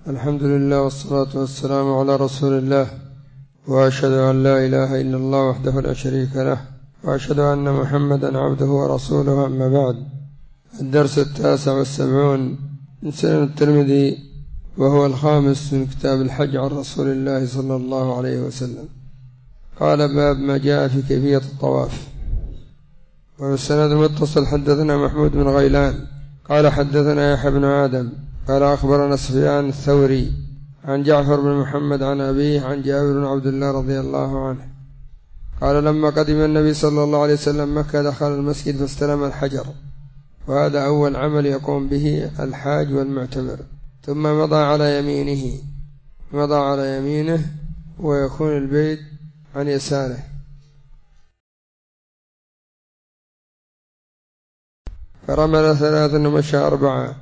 الحمد لله والصلاة والسلام على رسول الله، وأشهد أن لا إله إلا الله وحده لا شريك له، وأشهد أن محمدا عبده ورسوله. أما بعد، الدرس 79 من سنن الترمذي، وهو الخامس من كتاب الحج عن رسول الله صلى الله عليه وسلم. قال: باب ما جاء في كيفية الطواف. والسند المتصل: حدثنا محمود بن غيلان قال حدثنا يحيى بن آدم قال أخبرنا سفيان الثوري عن جعفر بن محمد عن أبيه عن جابر بن عبد الله رضي الله عنه قال: لما قدم النبي صلى الله عليه وسلم مكة دخل المسجد فاستلم الحجر، وهذا أول عمل يقوم به الحاج والمعتمر، ثم مضى على يمينه ويكون البيت عن يساره، فرمل 3 ومشى 4،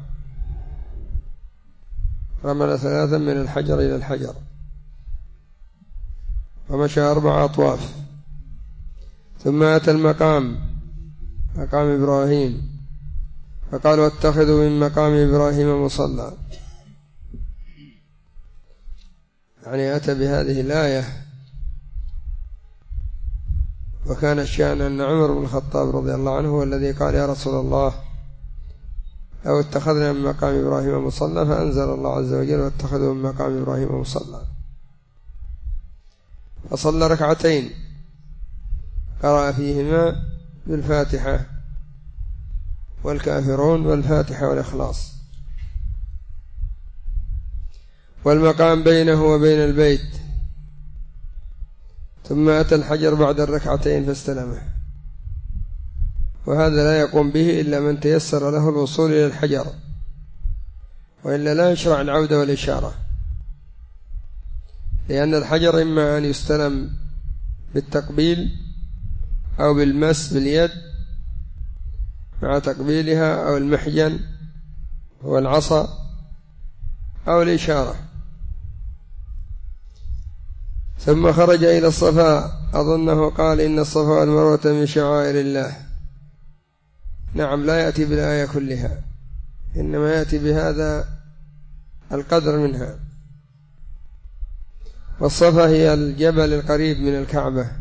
رمل 3 من الحجر إلى الحجر، ومشى 4 أطواف، ثم أتى مقام إبراهيم، فقال: واتخذوا من مقام إبراهيم مصلى. يعني أتى بهذه الآية. وكان الشأن أن عمر بن الخطاب رضي الله عنه هو الذي قال: يا رسول الله، لو اتخذنا من مقام إبراهيم مصلى، فأنزل الله عز وجل: واتخذوا من مقام إبراهيم مصلى. فصلى 2 ركعتين قرأ فيهما بالفاتحة والكافرون والفاتحة والإخلاص، والمقام بينه وبين البيت، ثم أتى الحجر بعد 2 ركعتين فاستلمه. وهذا لا يقوم به إلا من تيسر له الوصول إلى الحجر، وإلا لا يشرع العودة والإشارة، لأن الحجر إما أن يستلم بالتقبيل أو بالمس باليد مع تقبيلها، أو المحجن هو العصا، أو الإشارة. ثم خرج إلى الصفا، أظنه قال: إن الصفا والمروة من شعائر الله. نعم، لا يأتي بالآية كلها، إنما يأتي بهذا القدر منها. والصفا هي الجبل القريب من الكعبة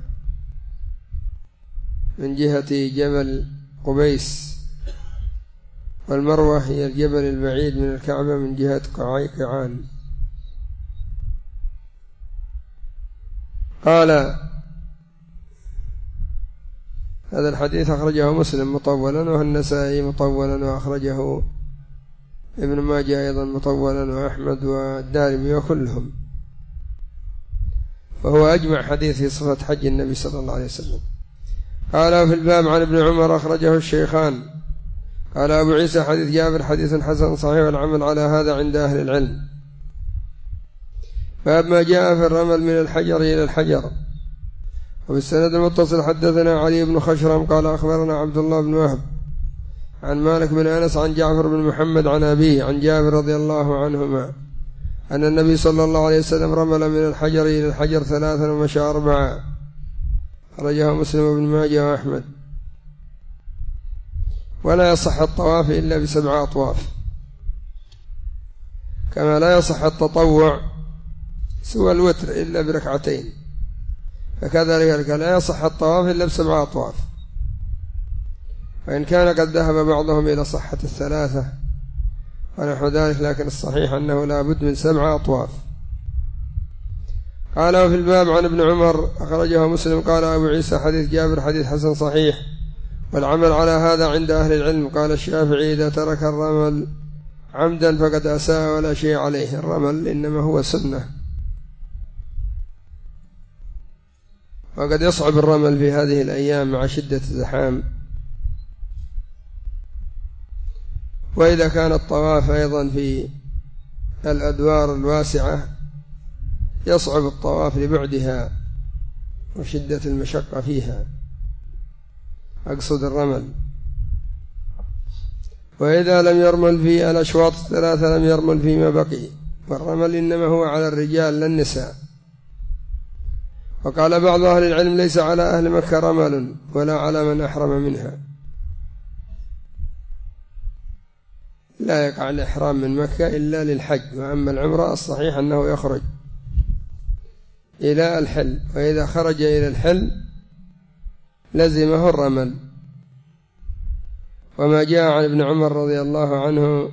من جهة جبل قبيس، والمروة هي الجبل البعيد من الكعبة من جهة قعان. قال: هذا الحديث أخرجه مسلم مطولا، والنسائي مطولا، وأخرجه ابن ماجه أيضا مطولا، وأحمد والدارمي وكلهم، وهو أجمع حديث في صفة حج النبي صلى الله عليه وسلم. قال: في الباب عن ابن عمر أخرجه الشيخان. قال أبو عيسى: حديث جابر حديث حسن صحيح، والعمل على هذا عند أهل العلم. باب ما جاء في الرمل من الحجر إلى الحجر. وبالسند المتصل: حدثنا علي بن خشرم قال أخبرنا عبد الله بن وهب عن مالك بن أنس عن جعفر بن محمد عن أبيه عن جابر رضي الله عنهما أن النبي صلى الله عليه وسلم رمل من الحجر إلى الحجر 3 ومشى 4. خرجه مسلم وابن ماجه وأحمد. ولا يصح الطواف إلا ب7 أطواف، كما لا يصح التطوع سوى الوتر إلا ب2 ركعتين، فكذلك لا يصح الطواف إلا ب7 أطواف. وإن كان قد ذهب بعضهم إلى صحة 3 ونحو ذلك، لكن الصحيح أنه لا بد من 7 أطواف. قال: وفي الباب عن ابن عمر أخرجه مسلم. قال أبو عيسى: حديث جابر حديث حسن صحيح، والعمل على هذا عند أهل العلم. قال الشافعي: إذا ترك الرمل عمدا فقد أساء ولا شيء عليه. الرمل إنما هو سنة، وقد يصعب الرمل في هذه الأيام مع شدة الزحام. وإذا كان الطواف أيضا في الأدوار الواسعة يصعب الطواف لبعدها وشدة المشقة فيها، أقصد الرمل. وإذا لم يرمل في الأشواط 3 لم يرمل فيما بقي، والرمل إنما هو على الرجال لا النساء. وقال بعض أهل العلم: ليس على أهل مكة رمل ولا على من أحرم منها، لا يقع الإحرام من مكة إلا للحج، وأما العمرة الصحيح أنه يخرج إلى الحل، وإذا خرج إلى الحل لزمه الرمل. وما جاء عن ابن عمر رضي الله عنه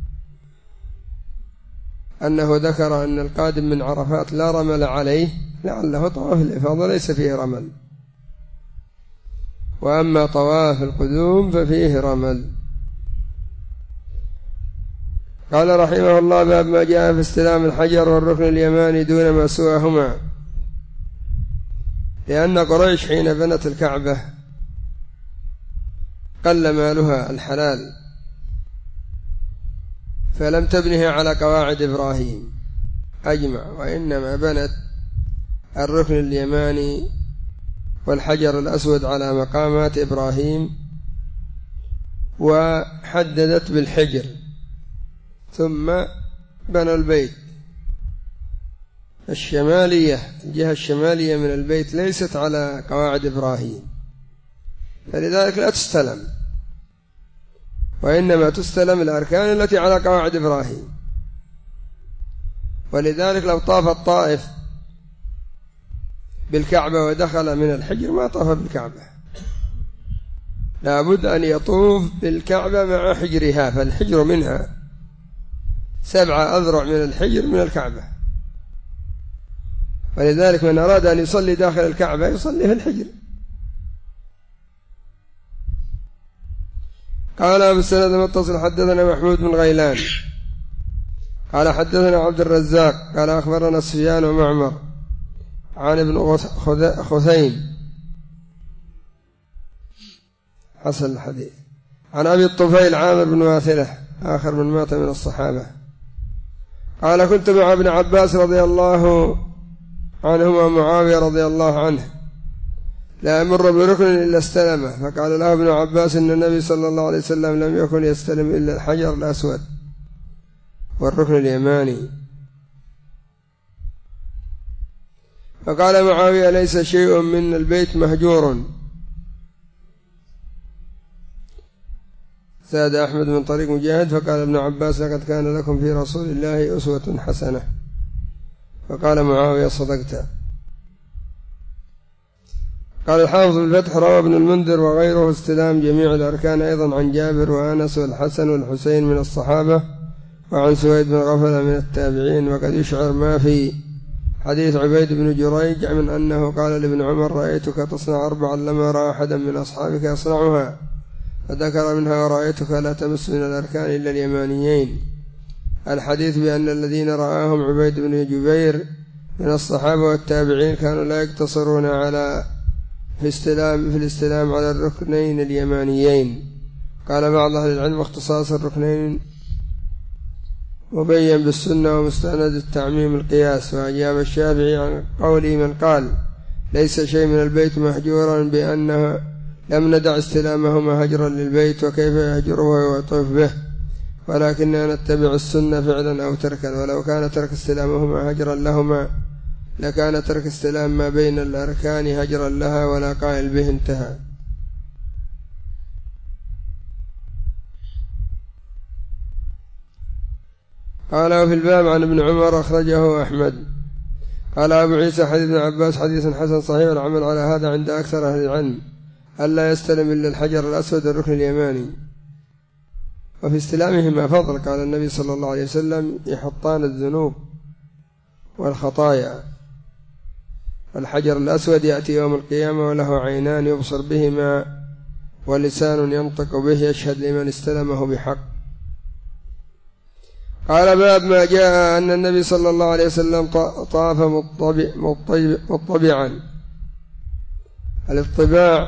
أنه ذكر أن القادم من عرفات لا رمل عليه، لعله طواف الإفاضة ليس فيه رمل، وأما طواف القدوم ففيه رمل. قال رحمه الله: باب ما جاء في استلام الحجر والركن اليماني دون ما سواهما. لأن قريش حين بنت الكعبة قل مالها الحلال، فلم تبنه على قواعد إبراهيم أجمع، وإنما بنت الركن اليماني والحجر الأسود على مقامات إبراهيم، وحددت بالحجر، ثم بنى البيت. الجهة الشمالية من البيت ليست على قواعد إبراهيم، فلذلك لا تستلم، وإنما تستلم الأركان التي على قواعد إبراهيم. ولذلك لو طاف الطائف بالكعبة ودخل من الحجر ما طاف بالكعبة، لابد أن يطوف بالكعبة مع حجرها، فالحجر منها 7 أذرع من الحجر من الكعبة، ولذلك من أراد أن يصلي داخل الكعبة يصلي في الحجر. قال أبو السند المتصل: حدثنا محمود بن غيلان قال حدثنا عبد الرزاق قال أخبرنا سفيان ومعمر عن ابن خثيم حسن الحديث عن أبي الطفيل عامر بن واثلة آخر من مات من الصحابة قال: كنت مع ابن عباس رضي الله عنهما معاوية رضي الله عنه لا أمر بركن إلا استلمه، فقال له ابن عباس: إن النبي صلى الله عليه وسلم لم يكن يستلم إلا الحجر الأسود والركن اليماني. فقال معاوية: ليس شيء من البيت مهجور. زاد أحمد من طريق مجاهد فقال ابن عباس: لقد كان لكم في رسول الله أسوة حسنة. فقال معاوية: صدقت. قال الحافظ الفتح: روى ابن المنذر وغيره استلام جميع الأركان أيضا عن جابر وأنس والحسن والحسين من الصحابة، وعن سويد بن غفلة من التابعين. وقد يشعر ما في حديث عبيد بن جريج من أنه قال لابن عمر: رأيتك تصنع 4 لما رأى أحدا من أصحابك يصنعها، فذكر منها: ورأيتك لا تمس من الأركان إلا اليمانيين. الحديث بأن الذين رآهم عبيد بن جبير من الصحابة والتابعين كانوا لا يقتصرون في الاستلام على الركنين اليمانيين. قال بعض أهل العلم: اختصاص الركنين مبين بالسنة ومستند التعميم القياس. وأجاب الشافعي عن قوله من قال: ليس شيء من البيت محجورا بأنه لم ندع استلامهما هجرا للبيت، وكيف يهجره ويطوف به، ولكننا نتبع السنة فعلا أو تركا، ولو كان ترك استلامهما هجرا لهما لكان ترك استلام ما بين الأركان هجرا لها، ولا قائل به. انتهى. قال: وفي الباب عن ابن عمر أخرجه أحمد. قال أبو عيسى: حديث ابن عباس حديث حسن صحيح، العمل على هذا عند أكثر أهل العلم ألا يستلم إلا الحجر الأسود الركن اليماني. وفي استلامهما فضل، قال النبي صلى الله عليه وسلم: يحطان الذنوب والخطايا. الحجر الأسود يأتي يوم القيامة وله عينان يبصر بهما ولسان ينطق به يشهد لمن استلمه بحق. قال: باب ما جاء أن النبي صلى الله عليه وسلم طاف مطبعا. الاطباع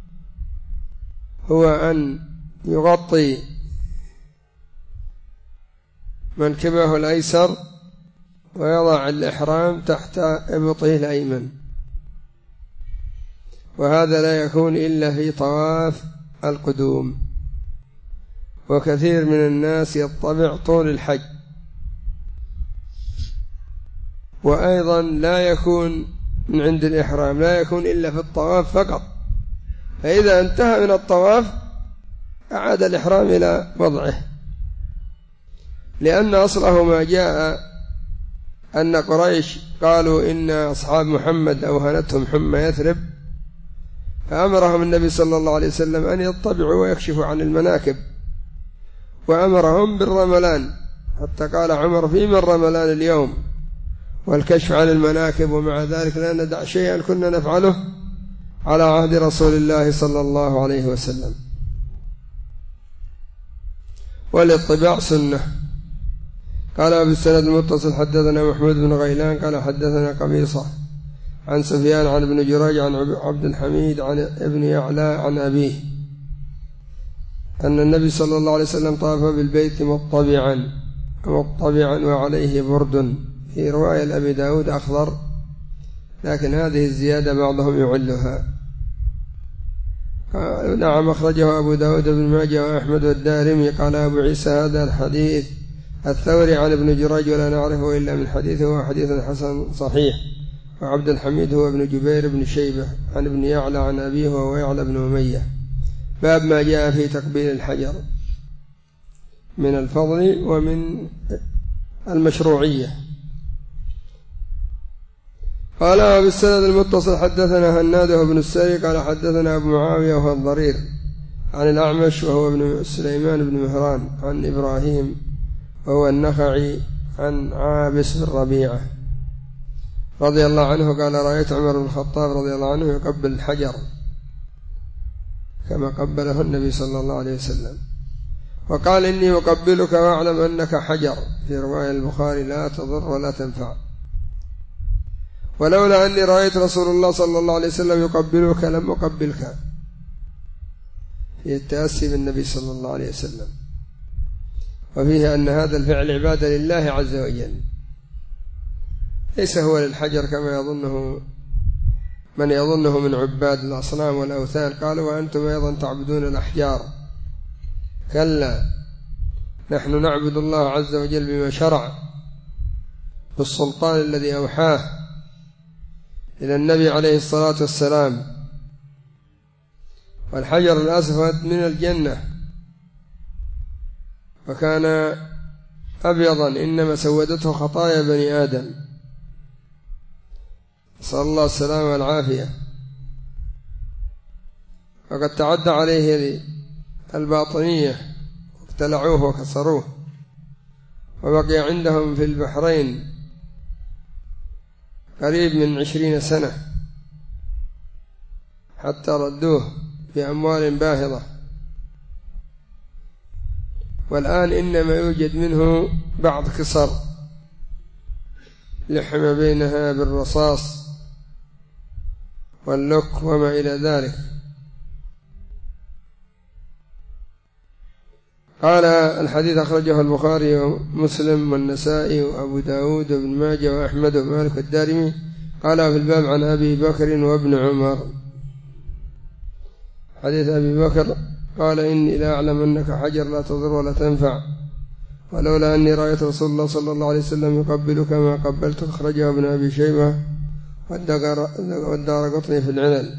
هو أن يغطي منكبه الأيسر ويضع الإحرام تحت إبطه الأيمن، وهذا لا يكون إلا في طواف القدوم. وكثير من الناس يطبع طول الحج، وأيضا لا يكون من عند الإحرام، لا يكون إلا في الطواف فقط، فإذا انتهى من الطواف أعاد الإحرام إلى وضعه. لأن أصله ما جاء أن قريش قالوا إن أصحاب محمد أوهنتهم حمى يثرب، فأمرهم النبي صلى الله عليه وسلم أن يطبعوا ويكشفوا عن المناكب، وأمرهم بالرملان، حتى قال عمر: فيما الرملان اليوم والكشف عن المناكب، ومع ذلك لا ندع شيئا كنا نفعله على عهد رسول الله صلى الله عليه وسلم. والاطباع سنة. قال بالسند المتصل حدثنا محمود بن غيلان قال حدثنا قبيصة عن سفيان عن ابن جريج عن عبد الحميد عن ابن يعلى عن أبيه أن النبي صلى الله عليه وسلم طاف بالبيت مطبعا وعليه برد، في رواية لأبي داود أخضر، لكن هذه الزيادة بعضهم يعلها. نعم، أخرجه أبو داود بن ماجه وأحمد والدارمي. قال أبو عيسى: هذا الحديث الثوري عن ابن جريج ولا نعرفه إلا من حديثه، هو حديث حسن صحيح. وعبد الحميد هو ابن جبير بن شيبة عن ابن يعلى عن أبيه وهو يعلى بن أمية. باب ما جاء في تقبيل الحجر من الفضل ومن المشروعية. قال بالسند المتصل حدثنا هناد بن السري قال حدثنا أبو معاوية وهو الضرير عن الأعمش وهو ابن سليمان بن مهران عن إبراهيم وهو النخعي عن عابس بن ربيعة رضي الله عنه قال: رأيت عمر بن الخطاب رضي الله عنه يقبل الحجر كما قبله النبي صلى الله عليه وسلم، وقال: إني أقبلك وأعلم أنك حجر، في رواية البخاري: لا تضر ولا تنفع. ولولا أني رأيت رسول الله صلى الله عليه وسلم يقبلك لم أقبلك، في التأسي بالنبي صلى الله عليه وسلم. وفيه أن هذا الفعل عبادة لله عز وجل، ليس هو للحجر كما يظنه من يظنه من عباد الأصنام والأوثان. قالوا: وأنتم أيضا تعبدون الأحجار. كلا، نحن نعبد الله عز وجل بما شرع بالسلطان الذي أوحاه إلى النبي عليه الصلاة والسلام. والحجر الأسود من الجنة، وكان أبيضا إنما سودته خطايا بني آدم، صلى الله السلامة والعافية. وقد تعدى عليه الباطنية ابتلعوه وكسروه، وبقي عندهم في البحرين قريب من 20 سنة حتى ردوه بأموال باهظة. والآن إنما يوجد منه بعض كسر لحم بينها بالرصاص واللك وما إلى ذلك. قال: الحديث أخرجه البخاري ومسلم والنسائي وأبو داود وابن ماجه وأحمد ومالك الدارمي. قال: في الباب عن أبي بكر وابن عمر. حديث أبي بكر قال: إني لا أعلم أنك حجر لا تضر ولا تنفع، ولولا أني رأيت رسول الله صلى الله عليه وسلم يقبلك ما قبلتك. أخرجه ابن أبي شيبة والدارقطني في العلل.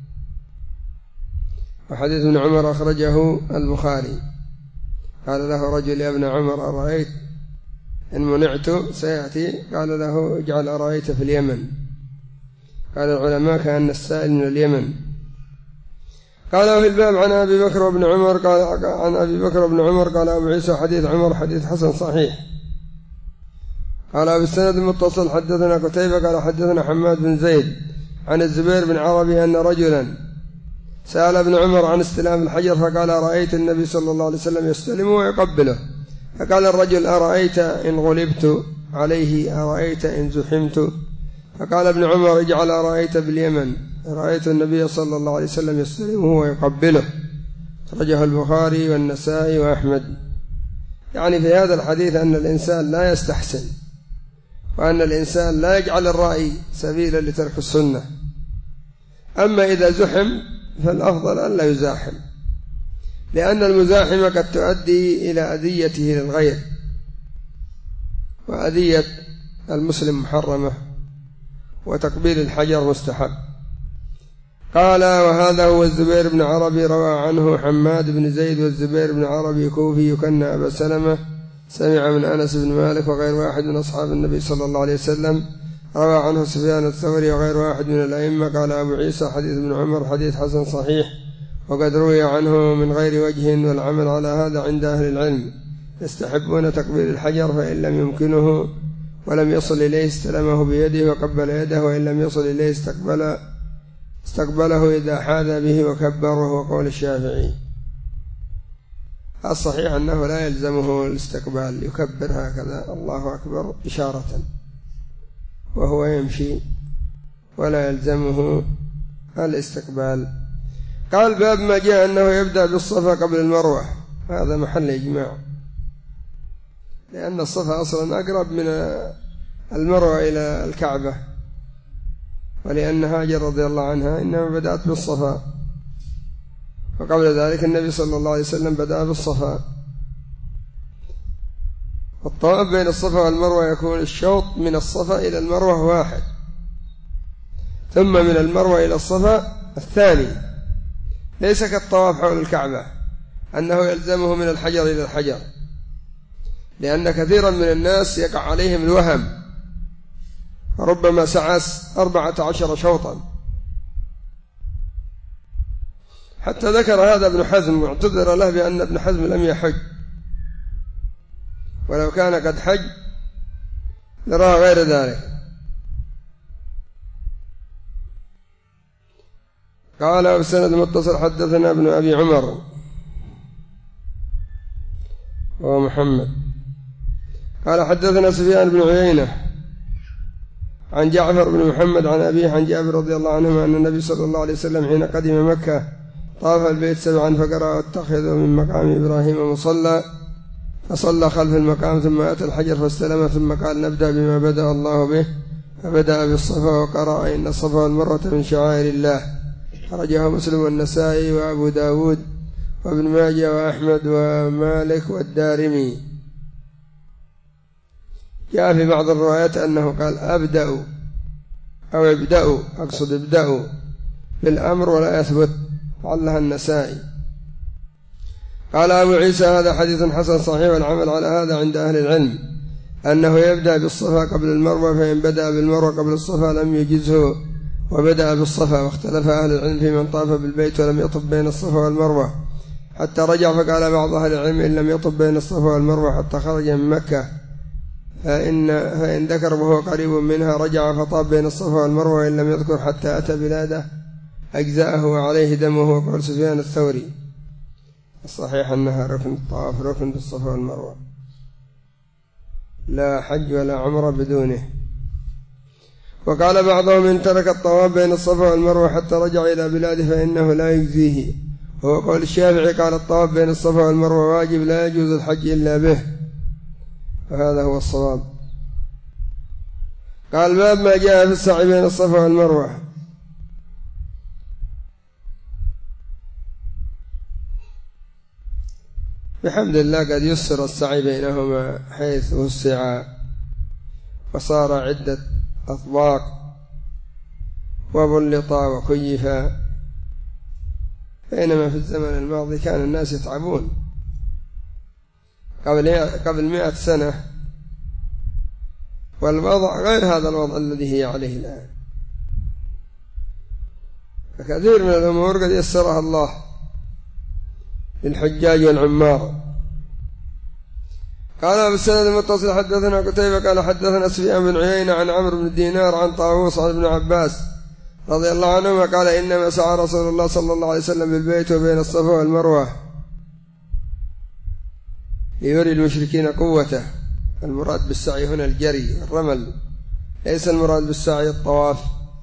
وحديث ابن عمر أخرجه البخاري. قال له رجل: يا ابن عمر، أرأيت إن منعت سيأتي؟ قال له: اجعل أرأيت في اليمن. قال العلماء: كأن السائل من اليمن. قال: في الباب عن أبي بكر وابن عمر. قال: عن أبي بكر وابن عمر. قال أبو عيسى: حديث عمر حديث حسن صحيح. قال بالسند المتصل حدثنا قتيبة قال حدثنا حماد بن زيد عن الزبير بن عربي أن رجلا سأل ابن عمر عن استلام الحجر، فقال: رأيت النبي صلى الله عليه وسلم يستلمه ويقبله. فقال الرجل: أرأيت إن غلبت عليه؟ أرأيت إن زحمت؟ فقال ابن عمر: اجعل أرأيت باليمن. رأيت النبي صلى الله عليه وسلم يستلمه ويقبله. أخرجه البخاري والنسائي وأحمد. يعني في هذا الحديث أن الإنسان لا يستحسن، وأن الإنسان لا يجعل الرأي سبيلا لترك السنة. أما إذا زحم فالأفضل أن لا يزاحم، لأن المزاحمة قد تؤدي إلى أذيته للغير، وأذية المسلم محرمة، وتقبيل الحجر مستحب. قال: وهذا هو الزبير بن عربي. روى عنه حماد بن زيد، والزبير بن عربي كوفي يكنى أبا سلمة، سمع من أنس بن مالك وغير واحد من أصحاب النبي صلى الله عليه وسلم. روى عنه سفيان الثوري وغير واحد من الأئمة. قال أبو عيسى حديث ابن عمر حديث حسن صحيح، وقد روي عنه من غير وجه، والعمل على هذا عند أهل العلم. يستحبون تقبيل الحجر، فإن لم يمكنه ولم يصل إليه استلمه بيده وقبل يده، وإن لم يصل إليه استقبله إذا حاذى به وكبر، وهو قول الشافعي. الصحيح أنه لا يلزمه الاستقبال، يكبر هكذا الله أكبر إشارة وهو يمشي، ولا يلزمه الاستقبال. قال باب ما جاء أنه يبدأ بالصفا قبل المروة. هذا محل إجماع، لأن الصفا أصلا أقرب من المروة إلى الكعبة، ولأن هاجر رضي الله عنها إنما بدأت بالصفا، وقبل ذلك النبي صلى الله عليه وسلم بدأ بالصفا. والطواف بين الصفا والمروة يكون الشوط من الصفا إلى المروة واحد، ثم من المروة إلى الصفا الثاني، ليس كالطواف حول الكعبة أنه يلزمه من الحجر إلى الحجر، لأن كثيرا من الناس يقع عليهم الوهم، ربما سعى 14 شوطا. حتى ذكر هذا ابن حزم، واعتذر له بأن ابن حزم لم يحج، ولو كان قد حج لرى غير ذلك. قال بسند متصل حدثنا ابن أبي عمر وهو محمد قال حدثنا سفيان بن عيينة عن جعفر بن محمد عن أبيه عن جابر رضي الله عنهما أن النبي صلى الله عليه وسلم حين قدم مكة طاف البيت 7 فقرأ اتخذوا من مقام إبراهيم مصلى، فصلى خلف المقام، ثم أتى الحجر فاستلم، ثم قال نبدأ بما بدأ الله به، فبدأ بالصفا وقرأ إن الصفا والمروة من شعائر الله. خرجه مسلم والنسائي وأبو داود وابن ماجه وأحمد ومالك والدارمي. جاء في بعض الروايات أنه قال أبدأوا أو ابدأوا، أقصد ابدأوا بالأمر، ولا يثبت، علها النسائي. قال أبو عيسى هذا حديث حسن صحيح، والعمل على هذا عند أهل العلم، أنه يبدأ بالصفا قبل المروة، فإن بدأ بالمروة قبل الصفا لم يجزه وبدأ بالصفا. واختلف أهل العلم في من طاف بالبيت ولم يطف بين الصفا والمروة حتى رجع، فقال بعض أهل العلم إن لم يطف بين الصفا والمروة حتى خرج من مكة فإن ذكر وهو قريب منها رجع فطاف بين الصفا والمروة، وإن لم يذكر حتى أتى بلاده أجزاءه وعليه دمه، وقول سفيان الثوري. الصحيح أنها ركن الطواف، ركن بالصفا والمروة، لا حج ولا عمرة بدونه. وقال بعضهم إن ترك الطواف بين الصفا والمروة حتى رجع إلى بلاده فإنه لا يجزيه، وهو قول الشافعي قال الطواف بين الصفا والمروة واجب لا يجوز الحج إلا به، وهذا هو الصواب. قال باب ما جاء في السعي بين الصفا والمروة. بحمد الله قد يسر السعي بينهما حيث وسع وصار عدة أطباق وبلطا وكيفا، بينما في الزمن الماضي كان الناس يتعبون قبل 100 سنة، والوضع غير هذا الوضع الذي هي عليه الآن، فكثير من الأمور قد يسرها الله للحجاج والعمار. قال بالسند المتصل حدثنا قتيبة قال حدثنا سفيان بن عيينة عن عمرو بن دينار عن طاووس عن ابن عباس رضي الله عنهما قال إنما سعى رسول الله صلى الله عليه وسلم بالبيت وبين الصفا والمروة ليري المشركين قوته. المراد بالسعي هنا الجري الرمل، ليس المراد بالسعي الطواف.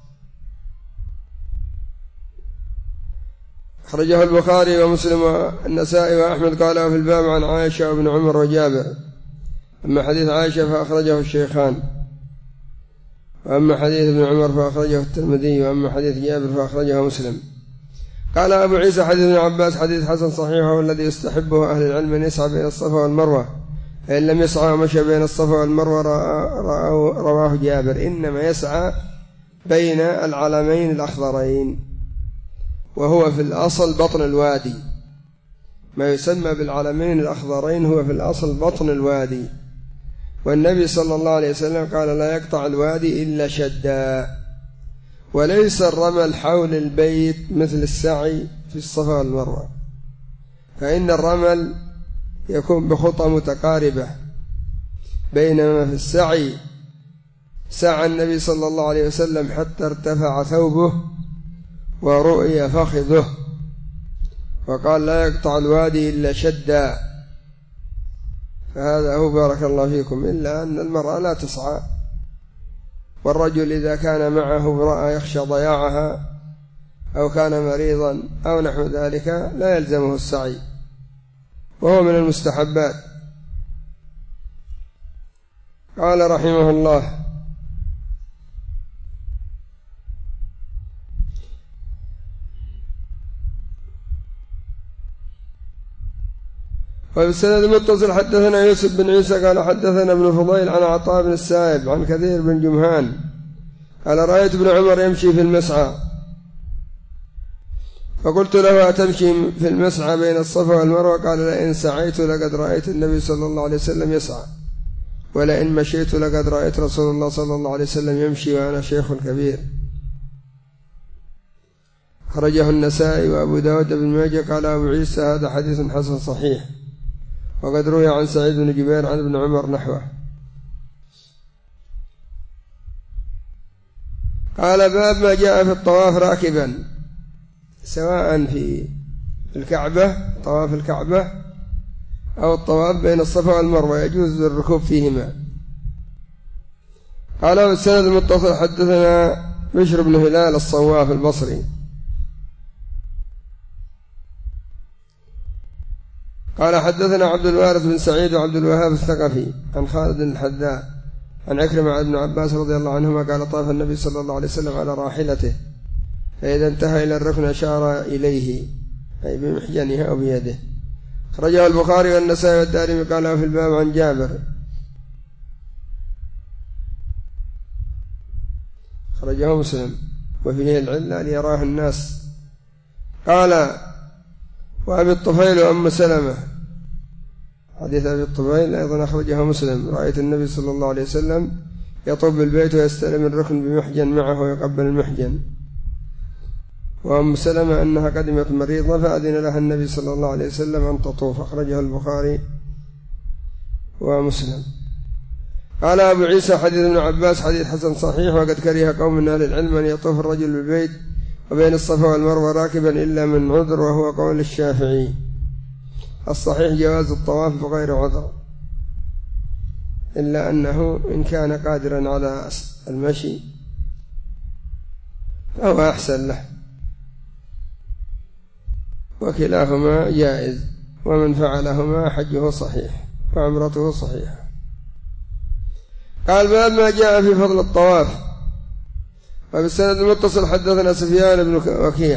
أخرجه البخاري ومسلم والنسائي وأحمد قاله في الباب عن عائشة وابن عمر وجابر. أما حديث عائشة فأخرجه الشيخان، وأما حديث ابن عمر فأخرجه الترمذي، وأما حديث جابر فأخرجه مسلم. قال أبو عيسى حديث ابن عباس حديث حسن صحيح، والذي يستحبه أهل العلم أن يسعى بين الصفا والمروة، فإن لم يسعى ومشى بين الصفا والمروة رواه جابر. إنما يسعى بين العلمين الأخضرين، وهو في الأصل بطن الوادي، ما يسمى بالعلمين الأخضرين هو في الأصل بطن الوادي، والنبي صلى الله عليه وسلم قال لا يقطع الوادي إلا شدا. وليس الرمل حول البيت مثل السعي في الصفا والمروة، فإن الرمل يكون بخطى متقاربة، بينما في السعي سعى النبي صلى الله عليه وسلم حتى ارتفع ثوبه ورؤي فخذه، وقال لا يقطع الوادي إلا شدا. فهذا هو بارك الله فيكم، إلا أن المرأة لا تسعى، والرجل إذا كان معه امرأة يخشى ضياعها أو كان مريضا أو نحو ذلك لا يلزمه السعي، وهو من المستحبات. قال رحمه الله: وبالسند المتصل حدثنا يوسف بن عيسى قال حدثنا ابن فضيل عن عطاء بن السائب عن كثير بن جمهان قال رأيت ابن عمر يمشي في المسعى، فقلت له أتمشي في المسعى بين الصفا والمروة؟ قال لئن سعيت لقد رأيت النبي صلى الله عليه وسلم يسعى، ولئن مشيت لقد رأيت رسول الله صلى الله عليه وسلم يمشي وأنا شيخ كبير. خرجه النسائي وأبو داود بن ماجه. قال أبو عيسى هذا حديث حسن صحيح، وقد روي عن سعيد بن جبير عن ابن عمر نحوه. قال باب ما جاء في الطواف راكبا، سواء في الكعبة طواف الكعبة أو الطواف بين الصفا والمروة يجوز الركوب فيهما. قال والسند المتصل حدثنا بشر بن هلال الصواف البصري قال حدثنا عبد الوارث بن سعيد وعبد الوهاب الثقفي عن خالد الحذاء عن عكرمة عن ابن عباس رضي الله عنهما قال طاف النبي صلى الله عليه وسلم على راحلته، فإذا انتهى إلى الركن أشار إليه أي بمحجنها أو بيده. خرجه البخاري والنسائي والدارمي قال في الباب عن جابر. خرجه مسلم وفيه العلة ليراه الناس. قال وأبي الطفيل وأم سلمة، حديث أبي الطفيل أيضا أخرجه مسلم، رأيت النبي صلى الله عليه وسلم يطوف بالبيت ويستلم الركن بمحجن معه ويقبل المحجن. وأم سلمة أنها قدمت مريضة فأذن لها النبي صلى الله عليه وسلم أن تطوف. أخرجه البخاري ومسلم. قال أبو عيسى حديث ابن عباس حديث حسن صحيح، وقد كره قوم من أهل العلم أن يطوف الرجل بالبيت وبين الصفا والمروة راكبا إلا من عذر، وهو قول الشافعي. الصحيح جواز الطواف بغير عذر، إلا أنه إن كان قادرا على المشي فهو أحسن له، وكلاهما جائز، ومن فعلهما حجه صحيح وعمرته صحيحة. قال باب ما جاء في فضل الطواف. وبالسند المتصل حدثنا سفيان بن وكيع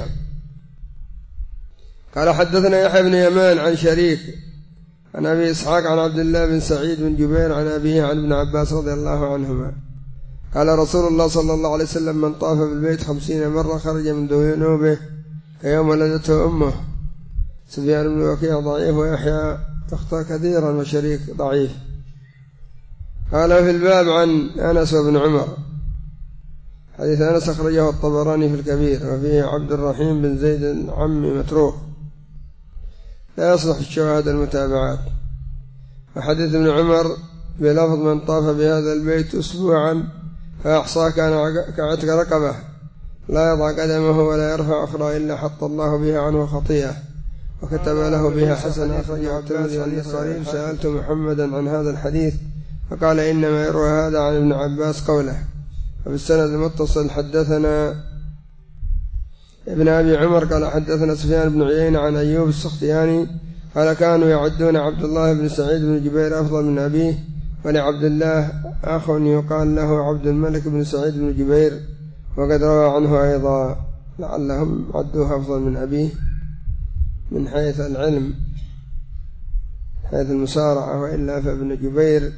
قال حدثنا يحيى بن يمان عن شريك عن أبي إسحاق عن عبد الله بن سعيد بن جبير عن أبيه عن ابن عباس رضي الله عنهما قال رسول الله صلى الله عليه وسلم من طاف بالبيت 50 مرة خرج من ذنوبه كيوم ولدته أمه. سفيان بن وكيع ضعيف، ويحيى تخطى كثيرا، وشريك ضعيف. قال في الباب عن أنس وابن عمر. حديث أنس أخرجه الطبراني في الكبير، وفيه عبد الرحيم بن زيد العم متروك لا يصلح الشواهد المتابعات. وحديث ابن عمر بلفظ من طاف بهذا البيت أسبوعا فأحصاه كان كعتق رقبة لا يضع قدمه ولا يرفع أخرى إلا حط الله بها عنه خطيئة وكتب له بها حسنة. أخرجه الترمذي عن الصريم. سألت محمدا عن هذا الحديث فقال إنما يروى هذا عن ابن عباس قوله. وبالسند المتصل حدثنا ابن أبي عمر قال حدثنا سفيان بن عيينة عن أيوب السختياني قال كانوا يعدون عبد الله بن سعيد بن جبير أفضل من أبيه، ولعبد الله أخ يقال له عبد الملك بن سعيد بن جبير، وقد روى عنه أيضا، لعلهم عدوه أفضل من أبيه من حيث العلم، حيث المسارعة، وإلا فابن جبير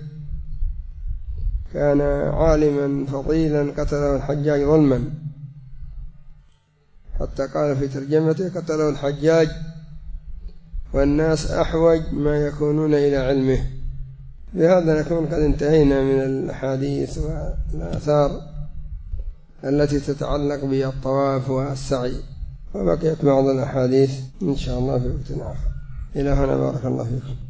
كان عالما فضيلا قتله الحجاج ظلما، حتى قال في ترجمته قتله الحجاج والناس أحوج ما يكونون إلى علمه. بهذا نكون قد انتهينا من الأحاديث والآثار التي تتعلق بالطواف والسعي، وبقيت بعض الأحاديث إن شاء الله في وقت آخر. إلى هنا بارك الله فيكم.